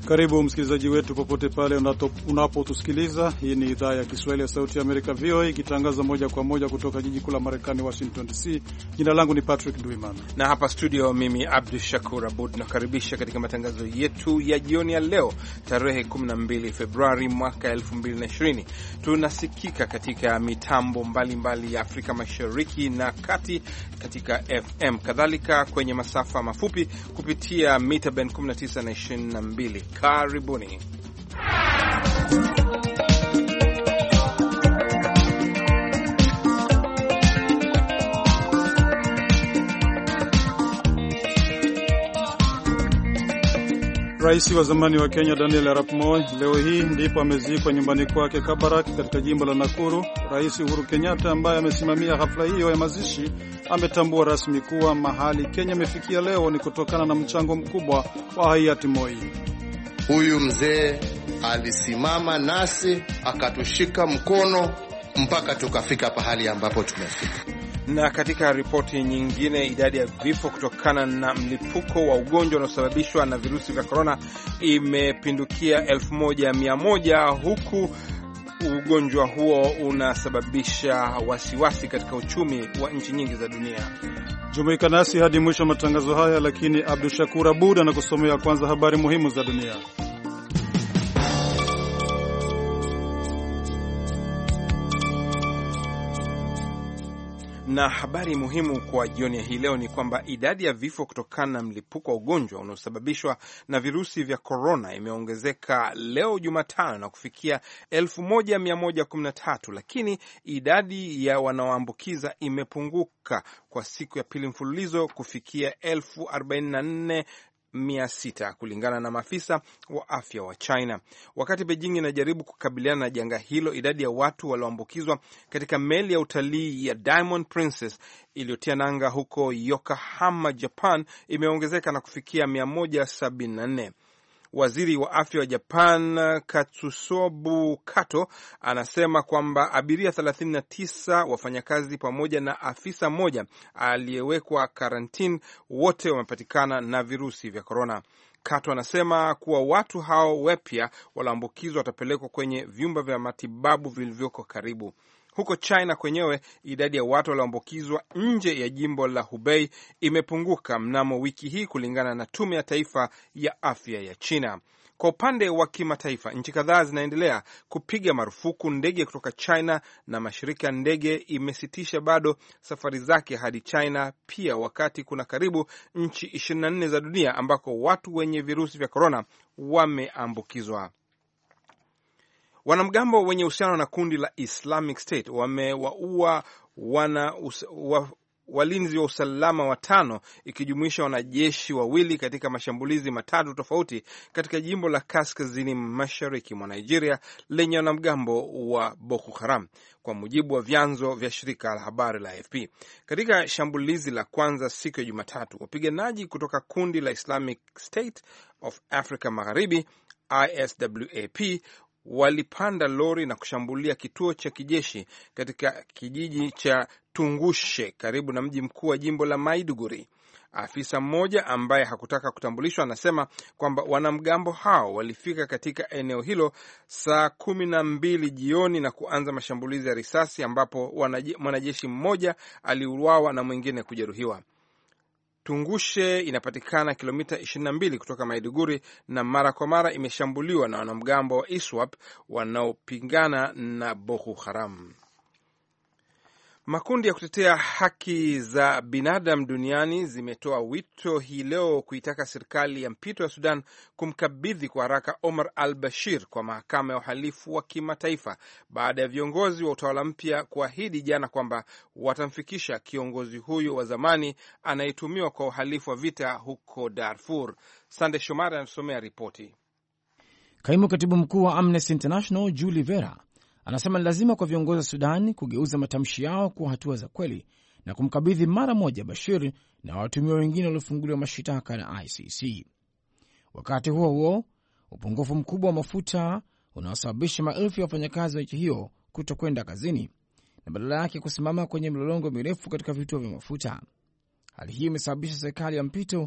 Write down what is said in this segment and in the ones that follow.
Karibu msikilizaji wetu popote pale unapotusikiliza. Hii ni idhaa ya Kiswahili ya Sauti ya Amerika, VOA, ikitangaza moja kwa moja kutoka jiji kuu la Marekani, Washington DC. Jina langu ni Patrick Ndwimana na hapa studio mimi Abdul Shakur Abud nakaribisha katika matangazo yetu ya jioni ya leo tarehe 12 Februari mwaka 2020. Tunasikika katika mitambo mbalimbali ya Afrika Mashariki na Kati katika FM, kadhalika kwenye masafa mafupi kupitia mita band 19 na 22. Karibuni. Rais wa zamani wa Kenya Daniel Arap Moi leo hii ndipo amezikwa nyumbani kwake Kabarak katika jimbo la Nakuru. Rais Uhuru Kenyatta ambaye amesimamia hafla hiyo ya mazishi ametambua rasmi kuwa mahali Kenya imefikia leo ni kutokana na mchango mkubwa wa hayati Moi. Huyu mzee alisimama nasi akatushika mkono mpaka tukafika pahali ambapo tumefika. Na katika ripoti nyingine, idadi ya vifo kutokana na mlipuko wa ugonjwa unaosababishwa na virusi vya korona imepindukia 1100 huku ugonjwa huo unasababisha wasiwasi katika uchumi wa nchi nyingi za dunia. Jumuika nasi hadi mwisho wa matangazo haya, lakini Abdul Shakur Abud anakusomea kwanza habari muhimu za dunia. Na habari muhimu kwa jioni ya hii leo ni kwamba idadi ya vifo kutokana na mlipuko wa ugonjwa unaosababishwa na virusi vya korona imeongezeka leo Jumatano na kufikia 1113, lakini idadi ya wanaoambukiza imepunguka kwa siku ya pili mfululizo kufikia 44,600 kulingana na maafisa wa afya wa China. Wakati Beijing inajaribu kukabiliana na janga hilo, idadi ya watu walioambukizwa katika meli ya utalii ya Diamond Princess iliyotia nanga huko Yokohama, Japan imeongezeka na kufikia 174. Waziri wa afya wa Japan Katsusobu Kato anasema kwamba abiria 39, wafanyakazi pamoja na afisa mmoja aliyewekwa karantini wote wamepatikana na virusi vya korona. Kato anasema kuwa watu hao wapya walioambukizwa watapelekwa kwenye vyumba vya matibabu vilivyoko karibu. Huko China kwenyewe idadi ya watu walioambukizwa nje ya jimbo la Hubei imepunguka mnamo wiki hii kulingana na tume ya taifa ya afya ya China. Kwa upande wa kimataifa, nchi kadhaa zinaendelea kupiga marufuku ndege kutoka China na mashirika ya ndege imesitisha bado safari zake hadi China pia, wakati kuna karibu nchi 24 za dunia ambako watu wenye virusi vya korona wameambukizwa. Wanamgambo wenye uhusiano na kundi la Islamic State wamewaua walinzi wa usalama 5 ikijumuisha wanajeshi 2 katika mashambulizi 3 tofauti katika jimbo la kaskazini mashariki mwa Nigeria lenye wanamgambo wa Boko Haram, kwa mujibu wa vyanzo vya shirika la habari la AFP. Katika shambulizi la kwanza siku ya Jumatatu, wapiganaji kutoka kundi la Islamic State of Africa Magharibi ISWAP walipanda lori na kushambulia kituo cha kijeshi katika kijiji cha Tungushe karibu na mji mkuu wa jimbo la Maiduguri. Afisa mmoja ambaye hakutaka kutambulishwa anasema kwamba wanamgambo hao walifika katika eneo hilo saa 12 jioni na kuanza mashambulizi ya risasi ambapo mwanajeshi mmoja aliuawa na mwingine kujeruhiwa. Tungushe inapatikana kilomita 22 kutoka Maiduguri na mara kwa mara imeshambuliwa na wanamgambo wa ISWAP wanaopingana na Boko Haram. Makundi ya kutetea haki za binadamu duniani zimetoa wito hii leo kuitaka serikali ya mpito ya Sudan kumkabidhi kwa haraka Omar al-Bashir kwa mahakama ya uhalifu wa kimataifa baada ya viongozi wa utawala mpya kuahidi jana kwamba watamfikisha kiongozi huyo wa zamani anayetumiwa kwa uhalifu wa vita huko Darfur. Sande Shomari anasomea ripoti. Kaimu katibu mkuu wa Amnesty International Julie Vera anasema ni lazima kwa viongozi wa Sudan kugeuza matamshi yao kuwa hatua za kweli na kumkabidhi mara moja Bashir na watumiwa wengine waliofunguliwa mashitaka na ICC. Wakati huo huo, upungufu mkubwa wa mafuta unaosababisha maelfu ya wafanyakazi wa nchi hiyo kutokwenda kazini na badala yake kusimama kwenye mlolongo mirefu katika vituo vya mafuta. Hali hii imesababisha serikali ya mpito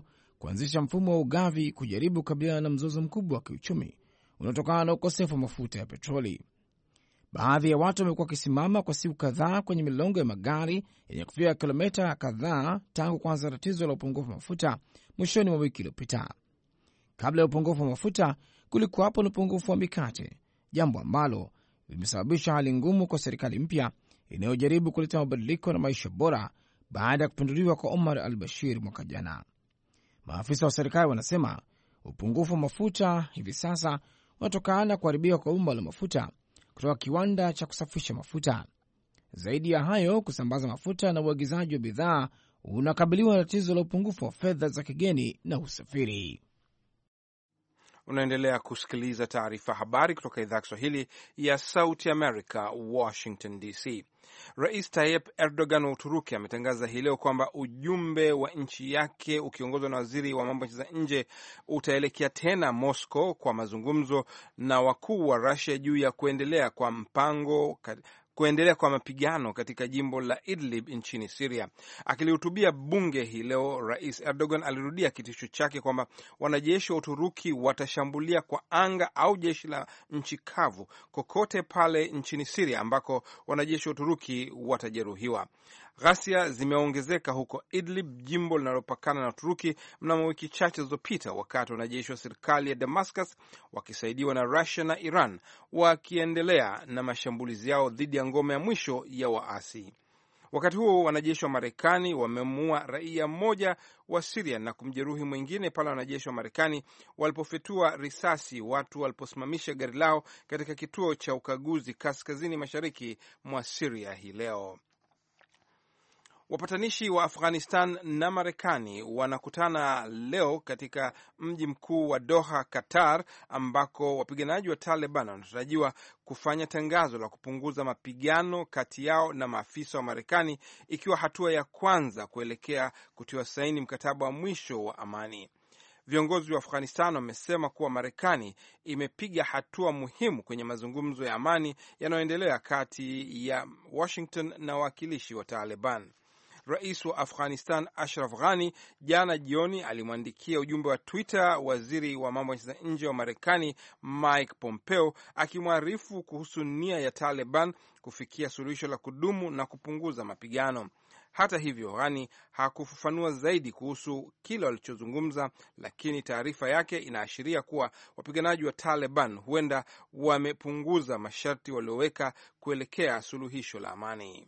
kuanzisha mfumo wa ugavi kujaribu kukabiliana na mzozo mkubwa wa kiuchumi unaotokana na ukosefu wa mafuta ya petroli. Baadhi ya watu wamekuwa wakisimama kwa siku kadhaa kwenye milongo ya magari yenye kufika kilomita kadhaa tangu kuanza tatizo la upungufu wa mafuta mwishoni mwa wiki iliyopita. Kabla ya upungufu wa mafuta, kulikuwapo na upungufu wa mikate, jambo ambalo limesababisha hali ngumu kwa serikali mpya inayojaribu kuleta mabadiliko na maisha bora baada ya kupinduliwa kwa Omar al-Bashir mwaka jana. Maafisa wa serikali wanasema upungufu wa mafuta hivi sasa unatokana na kuharibiwa kwa bomba la mafuta kutoka kiwanda cha kusafisha mafuta. Zaidi ya hayo, kusambaza mafuta na uagizaji wa bidhaa unakabiliwa na tatizo la upungufu wa fedha za kigeni na usafiri. Unaendelea kusikiliza taarifa habari kutoka idhaa ya Kiswahili ya Sauti America, Washington DC. Rais Tayyip Erdogan wa Uturuki ametangaza hii leo kwamba ujumbe wa nchi yake ukiongozwa na waziri wa mambo za nje utaelekea tena Moscow kwa mazungumzo na wakuu wa Russia juu ya kuendelea kwa mapigano katika jimbo la Idlib nchini Syria. Akilihutubia bunge hii leo, Rais Erdogan alirudia kitisho chake kwamba wanajeshi wa Uturuki watashambulia kwa anga au jeshi la nchi kavu kokote pale nchini Syria ambako wanajeshi wa Uturuki watajeruhiwa. Ghasia zimeongezeka huko Idlib, jimbo linalopakana na Uturuki, mnamo wiki chache zilizopita, wakati wanajeshi wa serikali ya Damascus wakisaidiwa na Russia na Iran wakiendelea na mashambulizi yao dhidi ya ngome ya mwisho ya waasi. Wakati huo wanajeshi wa Marekani wamemuua raia mmoja wa Syria na kumjeruhi mwingine pale wanajeshi wa Marekani walipofyatua risasi watu waliposimamisha gari lao katika kituo cha ukaguzi kaskazini mashariki mwa Syria hii leo. Wapatanishi wa Afghanistan na Marekani wanakutana leo katika mji mkuu wa Doha, Qatar, ambako wapiganaji wa Taliban wanatarajiwa kufanya tangazo la kupunguza mapigano kati yao na maafisa wa Marekani, ikiwa hatua ya kwanza kuelekea kutiwa saini mkataba wa mwisho wa amani. Viongozi wa Afghanistan wamesema kuwa Marekani imepiga hatua muhimu kwenye mazungumzo ya amani yanayoendelea kati ya Washington na wawakilishi wa Taliban. Rais wa Afghanistan Ashraf Ghani jana jioni alimwandikia ujumbe wa Twitter waziri wa mambo ya nje wa Marekani Mike Pompeo akimwarifu kuhusu nia ya Taliban kufikia suluhisho la kudumu na kupunguza mapigano. Hata hivyo, Ghani hakufafanua zaidi kuhusu kile walichozungumza, lakini taarifa yake inaashiria kuwa wapiganaji wa Taliban huenda wamepunguza masharti walioweka kuelekea suluhisho la amani.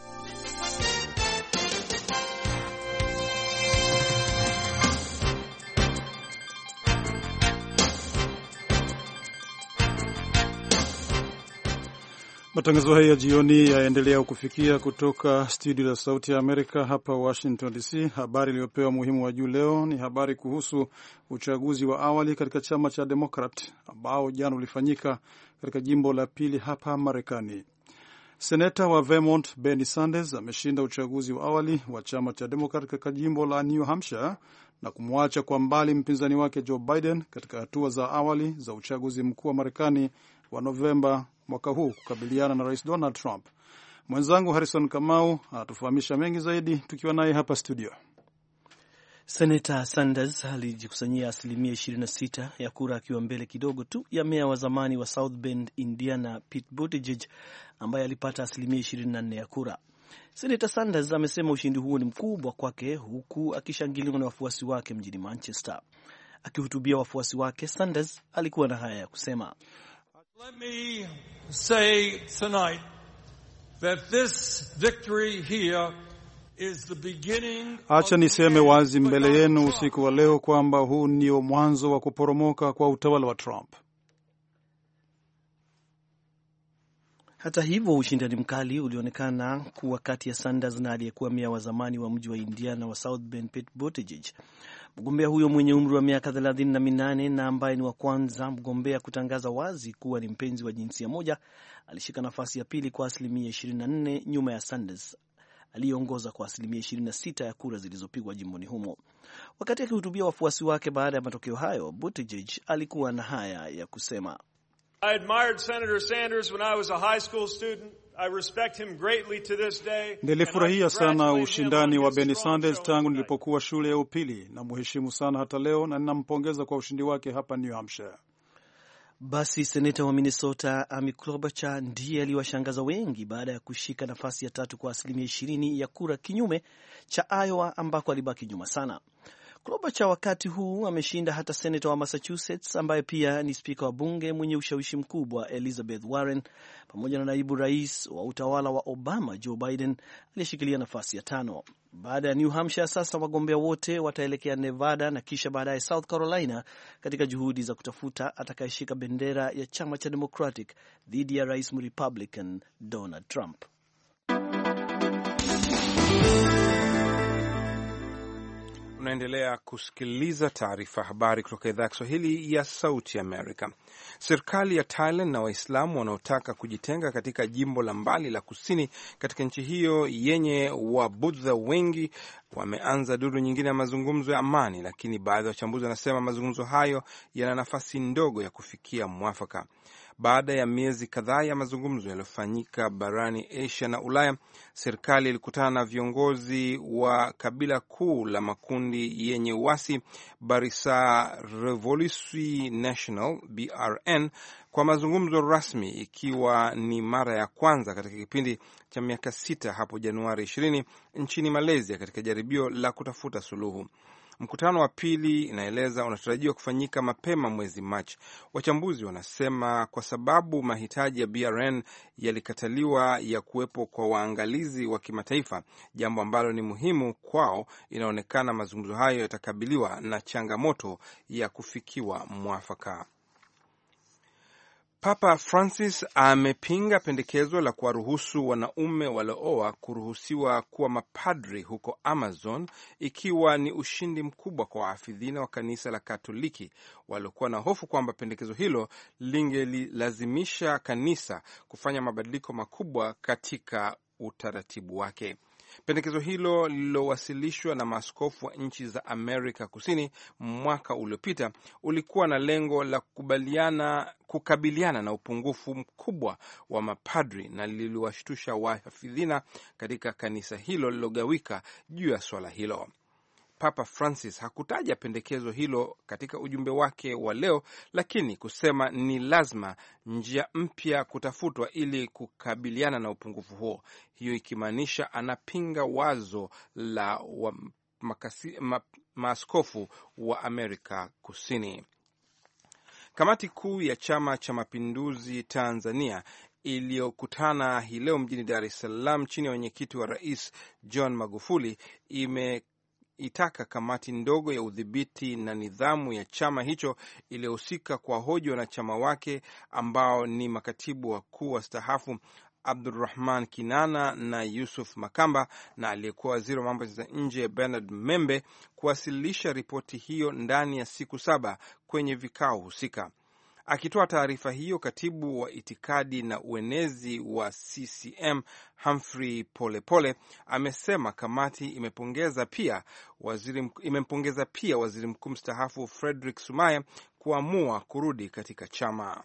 Matangazo haya ya jioni yaendelea kufikia kutoka studio la Sauti ya Amerika hapa Washington DC. Habari iliyopewa muhimu wa juu leo ni habari kuhusu uchaguzi wa awali katika chama cha Democrat ambao jana ulifanyika katika jimbo la pili hapa Marekani. Seneta wa Vermont Bernie Sanders ameshinda uchaguzi wa awali wa chama cha Democrat katika jimbo la New Hampshire na kumwacha kwa mbali mpinzani wake Joe Biden katika hatua za awali za uchaguzi mkuu wa Marekani wa Novemba mwaka huu kukabiliana na Rais Donald Trump. Mwenzangu Harrison Kamau anatufahamisha mengi zaidi tukiwa naye hapa studio. Senator Sanders alijikusanyia 26% ya kura akiwa mbele kidogo tu ya meya wa zamani wa South Bend, Indiana, Pete Buttigieg ambaye alipata 24% ya kura. Senator Sanders amesema ushindi huo ni mkubwa kwake, huku akishangiliwa na wafuasi wake mjini Manchester. Akihutubia wafuasi wake, Sanders alikuwa na haya ya kusema. Let me say tonight that this victory here is the beginning. Acha niseme wazi mbele yenu usiku wa leo kwamba huu ndio mwanzo wa kuporomoka kwa utawala wa Trump. Hata hivyo, ushindani mkali ulionekana kuwa kati ya Sanders na aliyekuwa meya wa zamani wa mji wa Indiana wa South Bend, Pete Buttigieg. Mgombea huyo mwenye umri wa miaka 38 na ambaye ni wa kwanza mgombea kutangaza wazi kuwa ni mpenzi wa jinsia moja alishika nafasi ya pili kwa 24% nyuma ya Sanders aliyeongoza kwa 26% ya kura zilizopigwa jimboni humo. Wakati akihutubia wafuasi wake baada ya matokeo hayo, Buttigieg alikuwa na haya ya kusema. I admired Senator Sanders when I was a high school student. I respect him greatly to this day. Nilifurahia sana ushindani wa Bernie Sanders tangu nilipokuwa shule ya upili, na muheshimu sana hata leo, na ninampongeza kwa ushindi wake hapa New Hampshire. Basi seneta wa Minnesota Amy Klobuchar ndiye aliwashangaza wengi baada ya kushika nafasi ya 3 kwa 20% ya kura, kinyume cha Iowa ambako alibaki nyuma sana. Klobuchar wakati huu ameshinda hata seneta wa Massachusetts ambaye pia ni spika wa bunge mwenye ushawishi mkubwa Elizabeth Warren, pamoja na naibu rais wa utawala wa Obama Joe Biden aliyeshikilia nafasi ya 5. Baada ya New Hampshire, sasa wagombea wote wataelekea Nevada na kisha baadaye South Carolina katika juhudi za kutafuta atakayeshika bendera ya chama cha Democratic dhidi ya rais Republican Donald Trump. Unaendelea kusikiliza taarifa habari kutoka idhaa ya Kiswahili ya Sauti Amerika. Serikali ya Thailand na Waislamu wanaotaka kujitenga katika jimbo la mbali la kusini katika nchi hiyo yenye Wabudha wengi wameanza duru nyingine ya mazungumzo ya amani, lakini baadhi ya wachambuzi wanasema mazungumzo hayo yana nafasi ndogo ya kufikia mwafaka. Baada ya miezi kadhaa ya mazungumzo yaliyofanyika barani Asia na Ulaya, serikali ilikutana na viongozi wa kabila kuu la makundi yenye uasi Barisan Revolusi Nasional BRN kwa mazungumzo rasmi, ikiwa ni mara ya kwanza katika kipindi cha miaka 6 hapo Januari 20 nchini Malaysia katika jaribio la kutafuta suluhu. Mkutano wa pili inaeleza unatarajiwa kufanyika mapema mwezi Machi. Wachambuzi wanasema kwa sababu mahitaji ya BRN yalikataliwa ya kuwepo kwa waangalizi wa kimataifa, jambo ambalo ni muhimu kwao, inaonekana mazungumzo hayo yatakabiliwa na changamoto ya kufikiwa mwafaka. Papa Francis amepinga pendekezo la kuwaruhusu wanaume waliooa kuruhusiwa kuwa mapadri huko Amazon, ikiwa ni ushindi mkubwa kwa waafidhina wa kanisa la Katoliki waliokuwa na hofu kwamba pendekezo hilo lingelilazimisha kanisa kufanya mabadiliko makubwa katika utaratibu wake. Pendekezo hilo lililowasilishwa na maaskofu wa nchi za Amerika Kusini mwaka uliopita ulikuwa na lengo la kukabiliana na upungufu mkubwa wa mapadri na liliwashtusha wahafidhina katika kanisa hilo lilogawika juu ya swala hilo. Papa Francis hakutaja pendekezo hilo katika ujumbe wake wa leo, lakini kusema ni lazima njia mpya kutafutwa ili kukabiliana na upungufu huo, hiyo ikimaanisha anapinga wazo la maaskofu wa Amerika Kusini. Kamati kuu ya Chama cha Mapinduzi Tanzania iliyokutana hii leo mjini Dar es Salaam chini ya wenyekiti wa Rais John Magufuli itaka kamati ndogo ya udhibiti na nidhamu ya chama hicho iliyohusika kwa hoja wanachama wake ambao ni makatibu wakuu wastaafu Abdulrahman Kinana na Yusuf Makamba na aliyekuwa waziri wa mambo ya nje Bernard Membe kuwasilisha ripoti hiyo ndani ya siku 7 kwenye vikao husika. Akitoa taarifa hiyo, katibu wa itikadi na uenezi wa CCM Humphrey Polepole amesema kamati imempongeza pia waziri mkuu mstaafu Frederick Sumaye kuamua kurudi katika chama.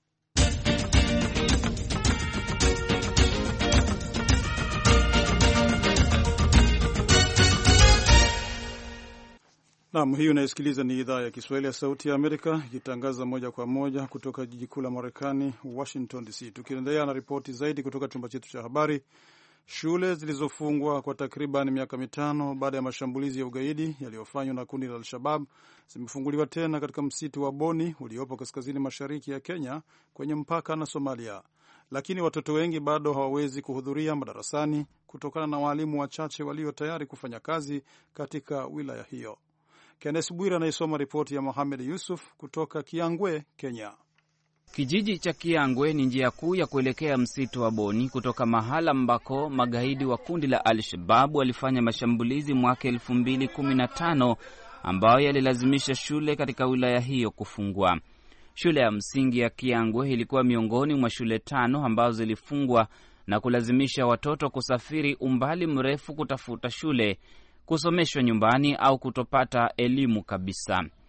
Naam, hii unayosikiliza ni idhaa ya Kiswahili ya Sauti ya Amerika ikitangaza moja kwa moja kutoka jiji kuu la Marekani, Washington DC. Tukiendelea na ripoti zaidi kutoka chumba chetu cha habari, shule zilizofungwa kwa takriban miaka 5 baada ya mashambulizi ya ugaidi yaliyofanywa na kundi la Al-Shabaab zimefunguliwa tena katika msitu wa Boni uliopo kaskazini mashariki ya Kenya kwenye mpaka na Somalia. Lakini watoto wengi bado hawawezi kuhudhuria madarasani kutokana na walimu wachache walio tayari kufanya kazi katika wilaya hiyo. Kenneth Bwira anayesoma ripoti ya Mohamed Yusuf kutoka Kiangwe, Kenya. Kijiji cha Kiangwe ni njia kuu ya kuelekea msitu wa Boni kutoka mahala ambako magaidi wa kundi la Al-Shabaab walifanya mashambulizi mwaka 2015 ambayo yalilazimisha shule katika wilaya hiyo kufungwa. Shule ya msingi ya Kiangwe ilikuwa miongoni mwa shule 5 ambazo zilifungwa na kulazimisha watoto kusafiri umbali mrefu kutafuta shule, kusomeshwa nyumbani au kutopata elimu kabisa.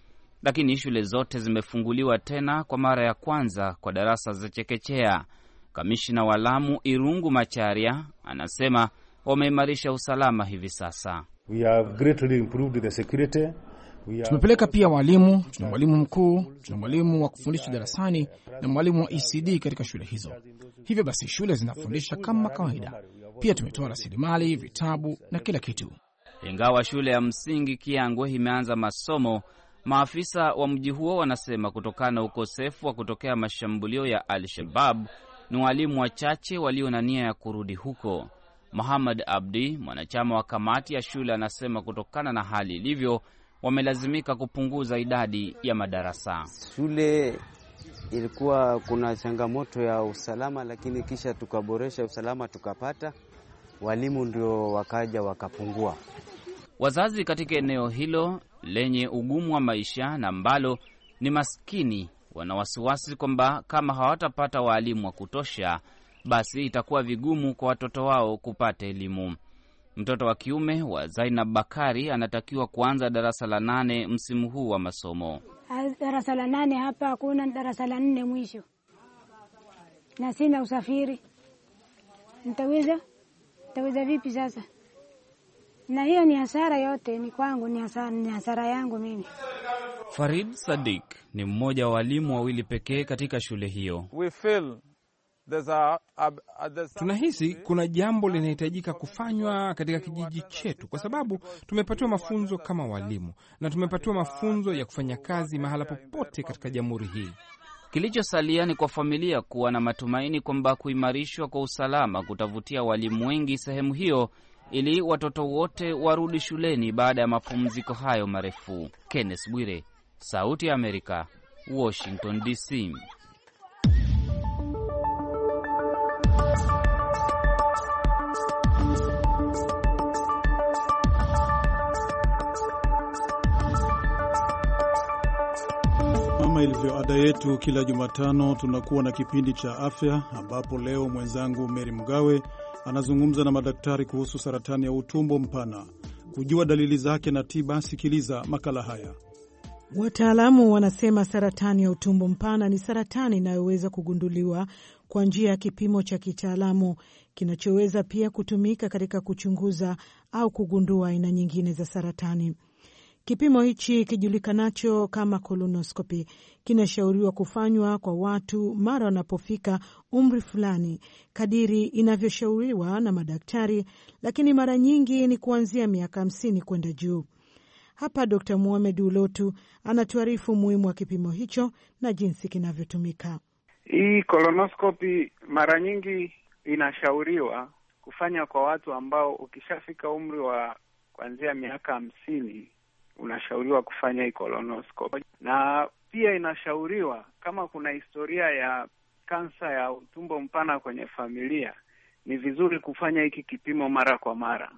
lakini shule zote zimefunguliwa tena kwa mara ya kwanza kwa darasa za chekechea. Kamishna wa Lamu Irungu Macharia anasema wameimarisha usalama hivi sasa. We have greatly improved the security. Tumepeleka pia walimu, tuna mwalimu mkuu, tuna mwalimu wa kufundisha darasani na mwalimu wa ECD katika shule hizo. Hivyo basi shule zinafundisha kama kawaida. Pia tumetoa rasilimali, vitabu na kila kitu. Ingawa shule ya msingi Kiangwe imeanza masomo, maafisa wa mji huo wanasema kutokana na ukosefu wa kutokea mashambulio ya Al-Shabaab ni walimu wachache walio na nia ya kurudi huko. Muhammad Abdi, mwanachama wa kamati ya shule, anasema kutokana na hali ilivyo wamelazimika kupunguza idadi ya madarasa. Shule ilikuwa kuna changamoto ya usalama, lakini kisha tukaboresha usalama, tukapata walimu, ndio wakaja wakapungua. Wazazi katika eneo hilo lenye ugumu wa maisha na ambalo ni maskini wana wasiwasi kwamba kama hawatapata walimu wa kutosha, basi itakuwa vigumu kwa watoto wao kupata elimu. Mtoto wa kiume wa Zainab Bakari anatakiwa kuanza darasa la 8 msimu huu wa masomo. Darasa la 8 hapa hakuna, darasa la 4 mwisho. Na sina usafiri. Nitaweza vipi sasa? Na hiyo ni hasara yote, ni kwangu, ni hasara yangu mimi. Farid Sadiq ni mmoja wa walimu wawili pekee katika shule hiyo. Tunahisi kuna jambo linahitajika kufanywa katika kijiji chetu, kwa sababu tumepatiwa mafunzo kama walimu na tumepatiwa mafunzo ya kufanya kazi mahala popote katika jamhuri hii. Kilichosalia ni kwa familia kuwa na matumaini kwamba kuimarishwa kwa usalama kutavutia walimu wengi sehemu hiyo ili watoto wote warudi shuleni baada ya mapumziko hayo marefu. Kenneth Bwire, Sauti ya Amerika, Washington DC. Kama ilivyo ada yetu kila Jumatano, tunakuwa na kipindi cha afya, ambapo leo mwenzangu Mary Mgawe anazungumza na madaktari kuhusu saratani ya utumbo mpana. Kujua dalili zake na tiba, sikiliza makala haya. Wataalamu wanasema saratani ya utumbo mpana ni saratani inayoweza kugunduliwa kwa njia ya kipimo cha kitaalamu kinachoweza pia kutumika katika kuchunguza au kugundua aina nyingine za saratani. Kipimo hichi kijulikanacho kama colonoscopy kinashauriwa kufanywa kwa watu mara wanapofika umri fulani kadiri inavyoshauriwa na madaktari, lakini mara nyingi ni kuanzia miaka 50 kwenda juu. Hapa Dr. Mohamed Ulotu anatuarifu umuhimu wa kipimo hicho na jinsi kinavyotumika. Hii colonoscopy mara nyingi inashauriwa kufanya kwa watu ambao ukishafika umri wa kuanzia miaka 50 unashauriwa kufanya hii colonoscopy. Na pia inashauriwa kama kuna historia ya kansa ya utumbo mpana kwenye familia, ni vizuri kufanya hiki kipimo mara kwa mara.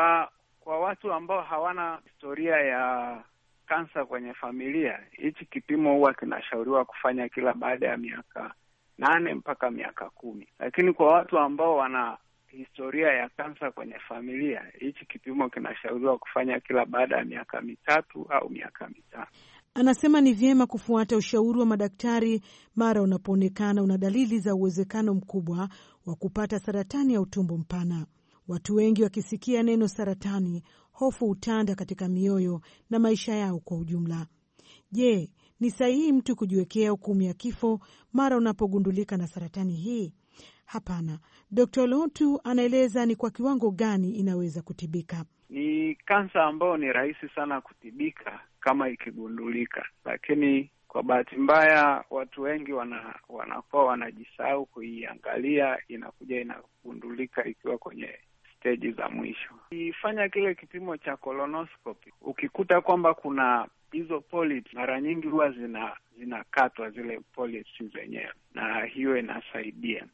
Kwa watu ambao hawana historia ya kansa kwenye familia, hichi kipimo huwa kinashauriwa kufanya kila baada ya miaka 8 mpaka miaka 10. Lakini kwa watu ambao wana historia ya kansa kwenye familia, hichi kipimo kinashauriwa kufanya kila baada ya miaka 3 au miaka 5. Anasema ni vyema kufuata ushauri wa madaktari mara unapoonekana una dalili za uwezekano mkubwa wa kupata saratani ya utumbo mpana. Watu wengi wakisikia neno saratani, hofu utanda katika mioyo na maisha yao kwa ujumla. Je, ni sahihi mtu kujiwekea hukumu ya kifo mara unapogundulika na saratani hii? Hapana. Dr. Lotu anaeleza ni kwa kiwango gani inaweza kutibika. Ni kansa ambayo ni rahisi sana kutibika kama ikigundulika, lakini kwa bahati mbaya watu wengi wanakuwa wanajisahau kuiangalia, inakuja inagundulika ikiwa kwenye stage za mwisho. Ifanya kile kipimo cha colonoscopy, ukikuta kwamba kuna hizo polyps, mara nyingi huwa zinakatwa zile polyps zenyewe, na hiyo inasaidia.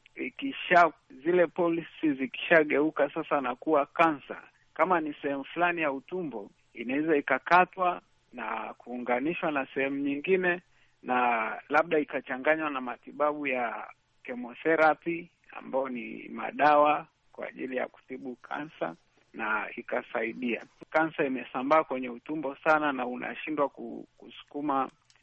Zile polyps zikishageuka sasa na kuwa kansa, kama ni sehemu fulani ya utumbo, inaweza ikakatwa na kuunganishwa na sehemu nyingine, na labda ikachanganywa na matibabu ya chemotherapy ambao ni madawa kwa ajili ya kutibu kansa, na ikasaidia. Kansa imesambaa kwenye utumbo sana na unashindwa kusukuma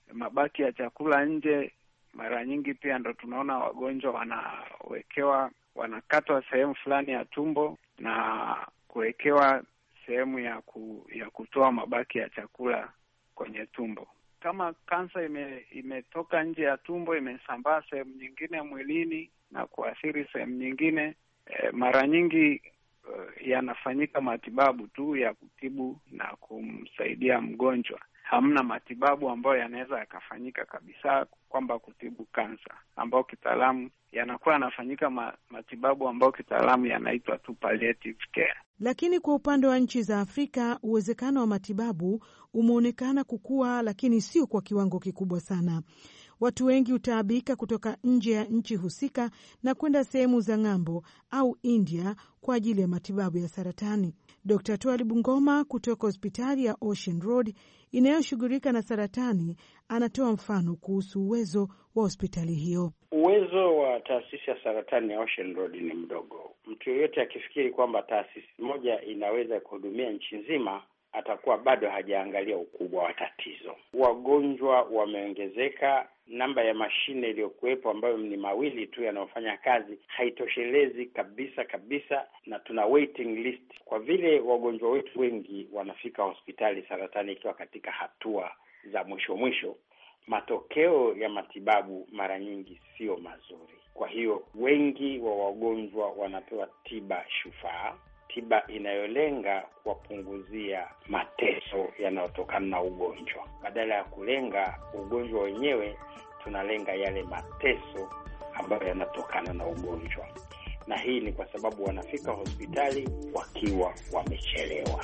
mabaki ya chakula nje. Mara nyingi pia ndo tunaona wagonjwa wanakatwa sehemu fulani ya tumbo na kuwekewa sehemu ya kutoa mabaki ya chakula kwenye tumbo. Kama kansa imetoka nje ya tumbo, imesambaa sehemu nyingine mwilini na kuathiri sehemu nyingine, mara nyingi yanafanyika matibabu tu ya kutibu na kumsaidia mgonjwa. Hamna matibabu ambayo yanaweza yakafanyika kabisa kwamba kutibu kansa, ambao kitaalamu yanakuwa yanafanyika matibabu ambayo kitaalamu yanaitwa tu palliative care. Lakini kwa upande wa nchi za Afrika, uwezekano wa matibabu umeonekana kukua, lakini sio kwa kiwango kikubwa sana. Watu wengi hutaabika kutoka nje ya nchi husika na kwenda sehemu za ng'ambo au India kwa ajili ya matibabu ya saratani. Dr. Twali Bungoma kutoka hospitali ya Ocean Road inayoshughulika na saratani anatoa mfano kuhusu uwezo wa hospitali hiyo. Uwezo wa taasisi ya saratani ya Ocean Road ni mdogo. Mtu yeyote akifikiri kwamba taasisi moja inaweza kuhudumia nchi nzima, atakuwa bado hajaangalia ukubwa wa tatizo. Wagonjwa wameongezeka, namba ya mashine iliyokuwepo ambayo ni mawili tu yanayofanya kazi haitoshelezi kabisa, na tuna waiting list. Kwa vile wagonjwa wetu wengi wanafika hospitali saratani ikiwa katika hatua za mwisho, matokeo ya matibabu mara nyingi sio mazuri. Kwa hiyo wengi wa wagonjwa wanapewa tiba shufaa, tiba inayolenga kuwapunguzia mateso yanayotokana na ugonjwa. Badala ya kulenga ugonjwa wenyewe, tunalenga yale mateso ambayo yanatokana na ugonjwa. Na hii ni kwa sababu wanafika hospitali wakiwa wamechelewa.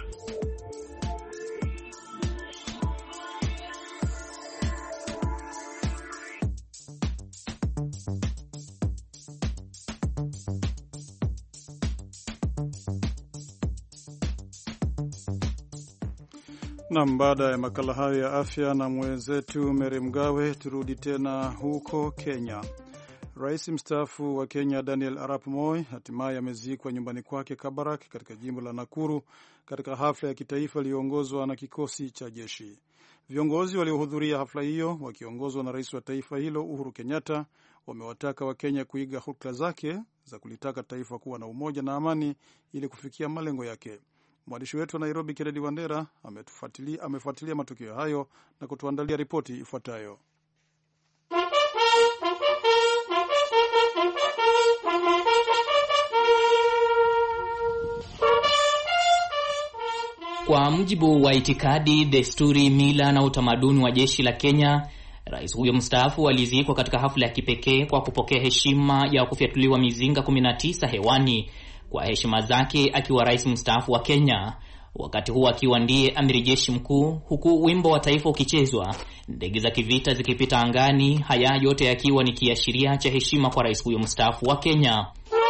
Na baada ya makala hayo ya afya na mwenzetu Mary Mgawe, turudi tena huko Kenya. Rais mstaafu wa Kenya Daniel Arap Moi hatimaye amezikwa nyumbani kwake Kabarak katika jimbo la Nakuru katika hafla ya kitaifa iliyoongozwa na kikosi cha jeshi. Viongozi waliohudhuria hafla hiyo wakiongozwa na rais wa taifa hilo Uhuru Kenyatta wamewataka Wakenya kuiga hulka zake za kulitaka taifa kuwa na umoja na amani ili kufikia malengo yake. Mwandishi wetu wa Nairobi Kennedy Wandera amefuatilia matukio hayo na kutuandalia ripoti ifuatayo. Kwa mujibu wa itikadi, desturi, mila na utamaduni wa jeshi la Kenya, rais huyo mstaafu alizikwa katika hafla ya kipekee kwa kupokea heshima ya kufyatuliwa mizinga 19 hewani kwa heshima zake akiwa rais mstaafu wa Kenya, wakati huo akiwa ndiye amiri jeshi mkuu, huku wimbo wa taifa ukichezwa, ndege za kivita zikipita angani, haya yote yakiwa ni kiashiria cha heshima kwa rais huyo mstaafu wa Kenya.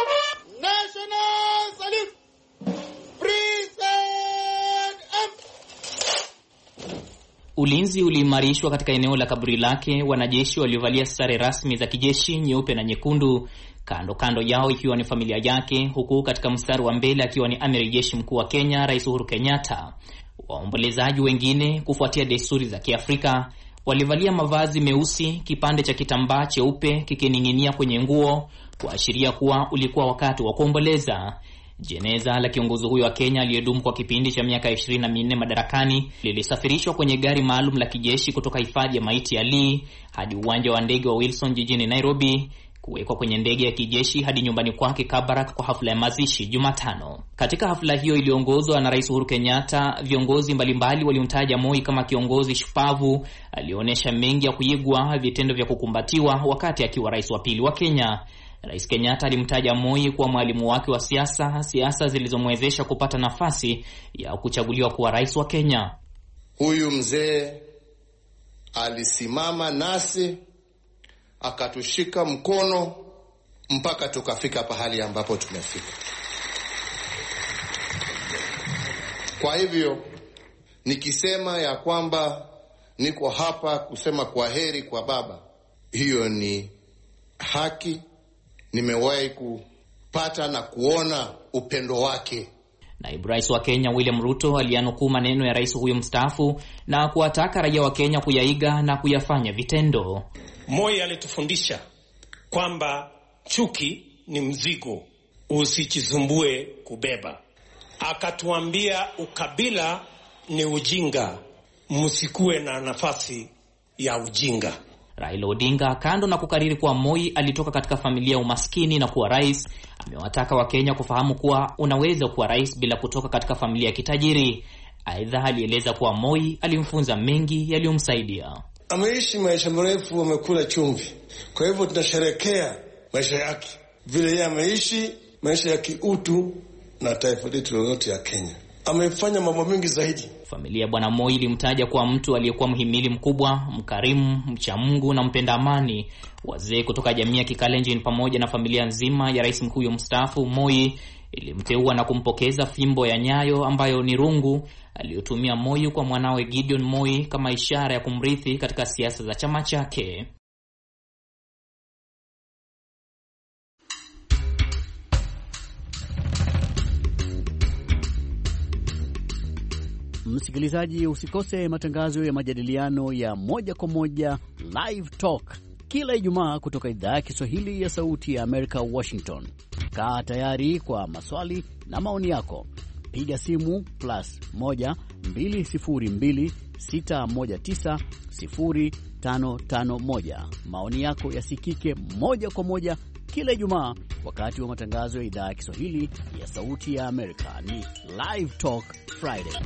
Ulinzi uliimarishwa katika eneo la kaburi lake, wanajeshi waliovalia sare rasmi za kijeshi nyeupe na nyekundu, kando yao ikiwa ni familia yake, huku katika mstari wa mbele akiwa ni amiri jeshi mkuu wa Kenya Rais Uhuru Kenyatta. Waombolezaji wengine, kufuatia desturi za Kiafrika, walivalia mavazi meusi, kipande cha kitambaa cheupe kikining'inia kwenye nguo kuashiria kuwa ulikuwa wakati wa kuomboleza. Jeneza la kiongozi huyo wa Kenya aliyedumu kwa kipindi cha miaka 24 madarakani lilisafirishwa kwenye gari maalum la kijeshi kutoka hifadhi ya maiti ya Lee hadi uwanja wa ndege wa Wilson jijini Nairobi, kuwekwa kwenye ndege ya kijeshi hadi nyumbani kwake Kabarak kwa hafla ya mazishi Jumatano. Katika hafla hiyo iliyoongozwa na Rais Uhuru Kenyatta, viongozi mbalimbali walimtaja Moi kama kiongozi shupavu alionyesha mengi ya kuigwa, vitendo vya kukumbatiwa wakati akiwa rais wa pili wa Kenya. Rais Kenyatta alimtaja Moi kuwa mwalimu wake wa siasa zilizomwezesha kupata nafasi ya kuchaguliwa kuwa rais wa Kenya. Huyu mzee alisimama nasi, akatushika mkono mpaka tukafika pahali ambapo tumefika. Kwa hivyo nikisema ya kwamba niko hapa kusema kwaheri kwa baba, hiyo ni haki. Nimewahi kupata na kuona upendo wake. Naibu Rais wa Kenya William Ruto aliyanukuu maneno ya rais huyo mstaafu na kuwataka raia wa Kenya kuyaiga na kuyafanya vitendo. Moi alitufundisha kwamba chuki ni mzigo, usichisumbue kubeba. Akatuambia ukabila ni ujinga, msikuwe na nafasi ya ujinga. Raila Odinga, kando na kukariri kuwa Moi alitoka katika familia ya umaskini na kuwa rais, amewataka Wakenya kufahamu kuwa unaweza kuwa rais bila kutoka katika familia ya kitajiri. Aidha, alieleza kuwa Moi alimfunza mengi yaliyomsaidia. Ameishi maisha mrefu, amekula chumvi. Kwa hivyo tunasherehekea maisha yake, vile yeye ameishi maisha ya kiutu na taifa letu lote ya Kenya. Amefanya mambo mengi zaidi. Familia ya Bwana Moi ilimtaja kuwa mtu aliyekuwa mhimili mkubwa, mkarimu, mcha Mungu na mpenda amani. Wazee kutoka jamii ya Kikalenjin pamoja na familia nzima ya rais mkuu mstaafu Moi ilimteua na kumpokeza fimbo ya nyayo ambayo ni rungu aliyotumia Moi kwa mwanawe Gideon Moi kama ishara ya kumrithi katika siasa za chama chake. Msikilizaji, usikose matangazo ya majadiliano ya moja kwa moja Live Talk kila Ijumaa kutoka idhaa ya Kiswahili ya Sauti ya Amerika, Washington. Kaa tayari kwa maswali na maoni yako. Piga simu +1 202 619 0551. Maoni yako yasikike moja kwa moja kila Ijumaa wakati wa matangazo ya idhaa ya Kiswahili ya Sauti ya Amerika. Ni Live Talk Friday.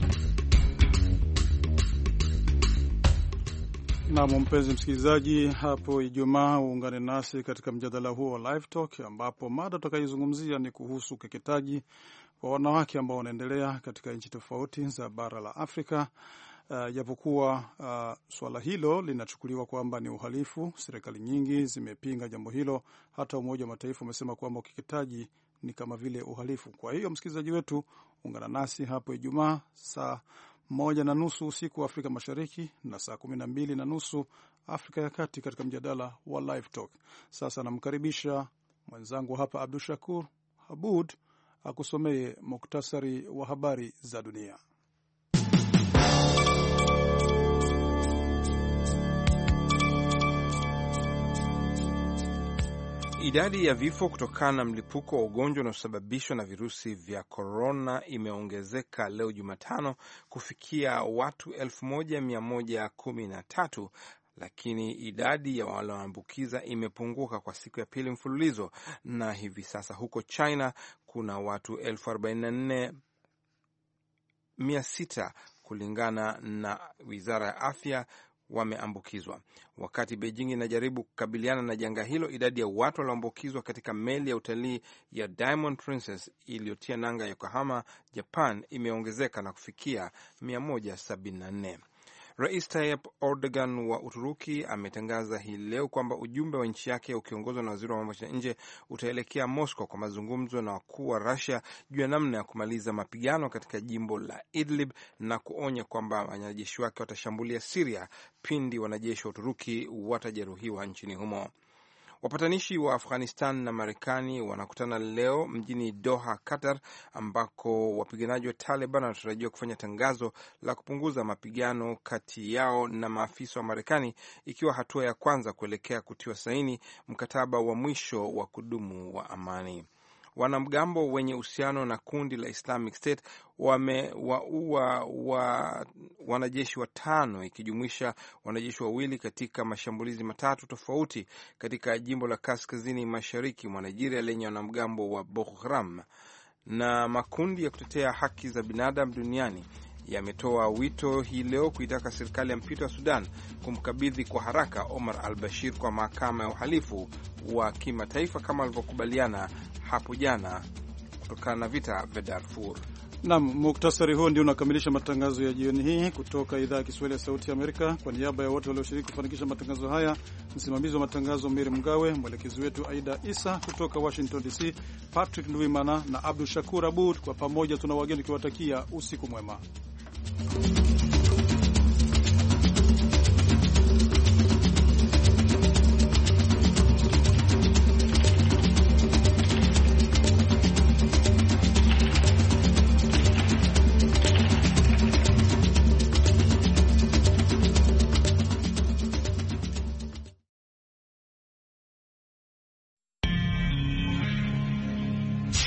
Na mpenzi msikilizaji, hapo Ijumaa uungane nasi katika mjadala huo wa Live Talk, ambapo mada tutakayozungumzia ni kuhusu ukeketaji wa wanawake ambao wanaendelea katika nchi tofauti za bara la Afrika. Japokuwa swala hilo linachukuliwa kwamba ni uhalifu, serikali nyingi zimepinga jambo hilo. Hata Umoja wa Mataifa umesema kwamba ukeketaji ni kama vile uhalifu. Kwa hiyo msikilizaji wetu, ungana nasi hapo Ijumaa saa 1:30 usiku wa Afrika Mashariki na saa 12:30 Afrika ya Kati katika mjadala wa Live Talk. Sasa namkaribisha mwenzangu hapa Abdul Shakur Abud akusomee muktasari wa habari za dunia. Idadi ya vifo kutokana na mlipuko wa ugonjwa unaosababishwa na virusi vya korona imeongezeka leo Jumatano kufikia watu 1113, lakini idadi ya walioambukiza imepunguka kwa siku ya pili mfululizo, na hivi sasa huko China kuna watu 44,600 kulingana na Wizara ya Afya wameambukizwa. Wakati Beijing inajaribu kukabiliana na janga hilo, idadi ya watu walioambukizwa katika meli ya utalii ya Diamond Princess iliyotia nanga Yokohama, Japan imeongezeka na kufikia 174. Rais Tayyip Erdogan wa Uturuki ametangaza hii leo kwamba ujumbe wa nchi yake ukiongozwa na waziri wa mambo ya nje utaelekea Moscow kwa mazungumzo na wakuu wa Russia juu ya namna ya kumaliza mapigano katika jimbo la Idlib na kuonya kwamba wanajeshi wake watashambulia Syria pindi wanajeshi wa Uturuki watajeruhiwa nchini humo. Wapatanishi wa Afghanistan na Marekani wanakutana leo mjini Doha, Qatar, ambako wapiganaji wa Taliban wanatarajiwa kufanya tangazo la kupunguza mapigano kati yao na maafisa wa Marekani, ikiwa hatua ya kwanza kuelekea kutiwa saini mkataba wa mwisho wa kudumu wa amani. Wanamgambo wenye uhusiano na kundi la Islamic State wamewaua wanajeshi 5 ikijumuisha wanajeshi 2 katika mashambulizi 3 tofauti katika jimbo la kaskazini mashariki mwa Nigeria lenye wanamgambo wa Boko Haram. Na makundi ya kutetea haki za binadamu duniani yametoa wito hii leo kuitaka serikali ya mpito wa Sudan kumkabidhi kwa haraka Omar al-Bashir kwa mahakama ya uhalifu wa kimataifa kama walivyokubaliana hapo jana kutokana na vita vya Darfur. Naam, muktasari huo ndio unakamilisha matangazo ya jioni hii kutoka idhaa ya Kiswahili ya Sauti ya Amerika. Kwa niaba ya wote walioshiriki kufanikisha matangazo haya, msimamizi wa matangazo Miri Mgawe, mwelekezi wetu Aida Isa kutoka Washington DC, Patrick Ndwimana na Abdul Shakur Abud, kwa pamoja tuna wageni tukiwatakia usiku mwema.